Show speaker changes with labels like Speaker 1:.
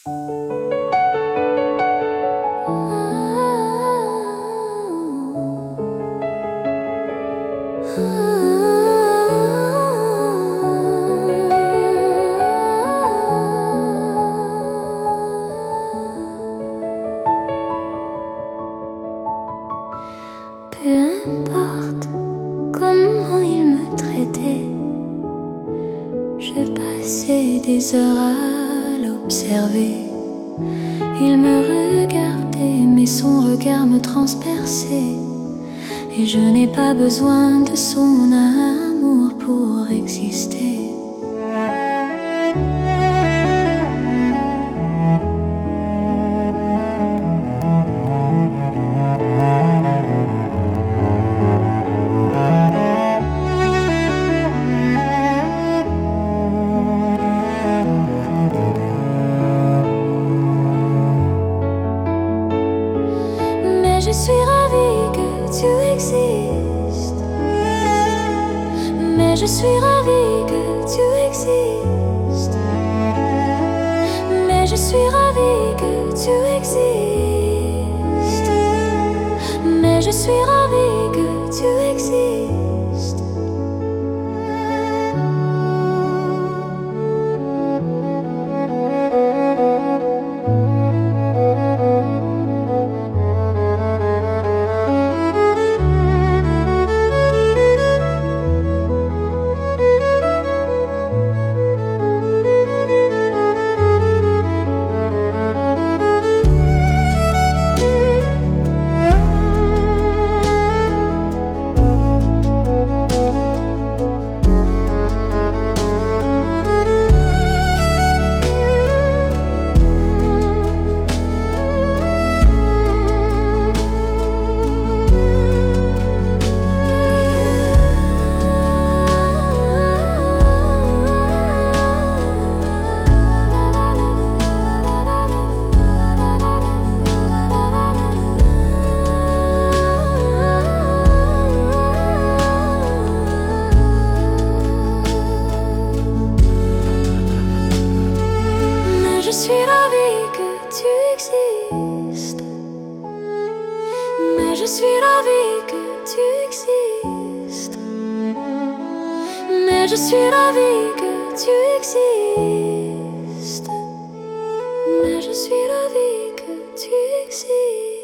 Speaker 1: Peu importe comment il me traitait, je passais des heures à l'observer. Il me regardait, mais son regard me transperçait. Et je n'ai pas besoin de son amour pour exister. Je suis ravie que tu existes. Mais je suis ravie que tu existes. Mais je suis ravie que tu existes. Mais je suis ravie que tu existes. Je suis ravie que tu existes. Mais je suis ravie que tu existes. Mais je suis ravie que tu existes. Mais je suis ravie que tu existes.